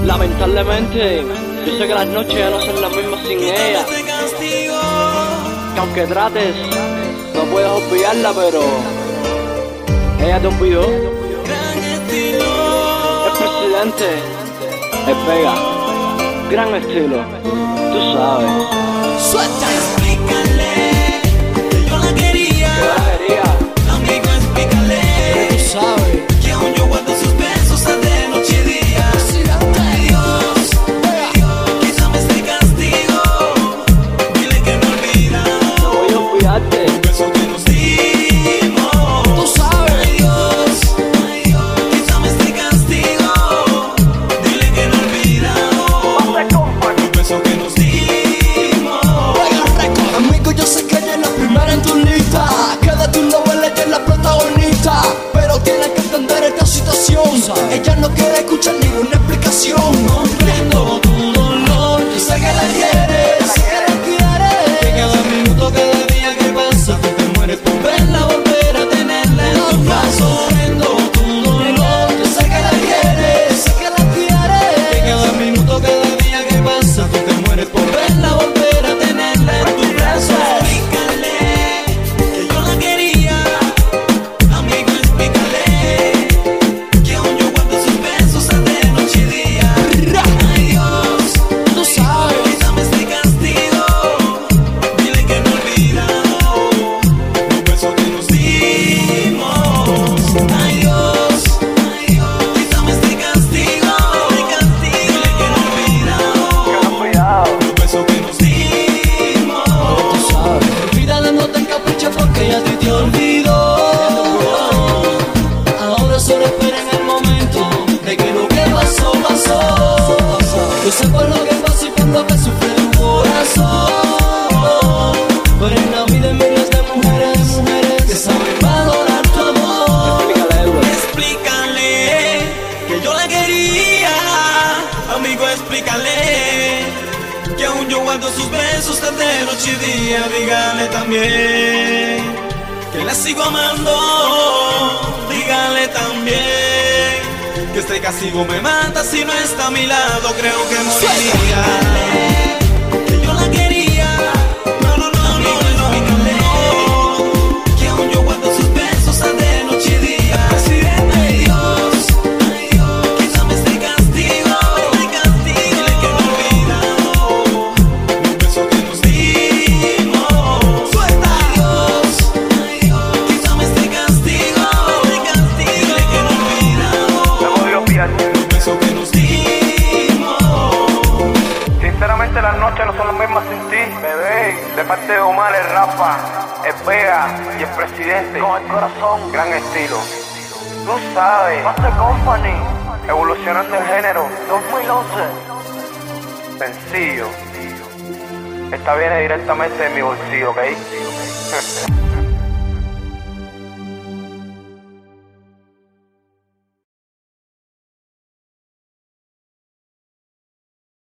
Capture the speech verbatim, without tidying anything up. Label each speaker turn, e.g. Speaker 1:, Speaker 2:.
Speaker 1: Lamentablemente, yo sé que las noches ya no son las mismas sin ella. Que aunque trates, no puedes olvidarla, pero ella te olvidó. El presidente, el Vega, gran estilo, tú sabes.
Speaker 2: Suelta, explícale que yo la quería.
Speaker 1: Que la quería.
Speaker 2: Amigo, explícale
Speaker 1: que tú sabes
Speaker 2: que aún yo guardo sus besos de noche y día. Ay Dios, quítame este castigo. Dile que no olvida.
Speaker 1: no voy a olvidarte.
Speaker 2: Un beso que nos dimos.
Speaker 1: Tú sabes.
Speaker 2: Ay Dios, quítame este castigo. Dile que no olvida. Un beso que nos dimos.
Speaker 3: Amigo, yo sé que ella es la primera en tu lista, que de tu novela ella es la protagonista, pero tienes que entender esta situación. Ella no quiere escuchar ninguna explicación.
Speaker 2: Comprendo tu dolor, yo sé que la quieres,
Speaker 3: ¿Qué le quieres?
Speaker 2: que cada minuto, cada día que pasa tú te mueres por verla, volver a tenerla en tu brazo. Comprendo tu dolor, yo sé que la quieres,
Speaker 3: Sé que la
Speaker 2: que
Speaker 3: quieres.
Speaker 2: cada minuto, cada día que pasa tú te mueres por verla, volver a tenerla en tu brazo. Explícale que yo la quería, amigo, explícale que aún yo guardo sus besos de noche y día. Ay Dios,
Speaker 3: Tú sabes.
Speaker 2: quítame este castigo. Dile que no olvida un beso que nos dimos. Ay Dios, quítame este castigo. Dile que no olvida un beso que nos dimos.
Speaker 3: Tú sabes.
Speaker 2: Olvídala, no te encapriches porque ya a ti te olvidó. Ahora solo espera en el momento de que lo que pasó, pasó. Yo sé por lo que pasó y por lo que sufre tu corazón. Pero en la vida hay miles de mujeres, mujeres que saben valorar tu amor.
Speaker 1: Explícale, Edward.
Speaker 2: Explícale que yo la quería, amigo, explícale que aún yo guardo sus besos desde noche y día. Dígale también que la sigo amando. Dígale también que este castigo me mata si no está a mi lado. Creo que moriría. Que yo la quería. No, no, no, no, no, no. Que aún yo guardo sus besos de noche y día. Ay Dios, quítame este castigo. Dile que no olvida un beso que nos dimos. Suelta. Ay Dios, quítame este castigo. Dile que no olvida un beso que nos dimos.
Speaker 4: Sinceramente las noches no son las mismas sin ti, bebé. De parte de Omar, el Rafa, el Vega y el presidente. Con el corazón, gran estilo. Tú sabes, Master Company, evolucionando el género. dos mil once. Sencillo. Esta viene directamente de mi bolsillo, ¿ok?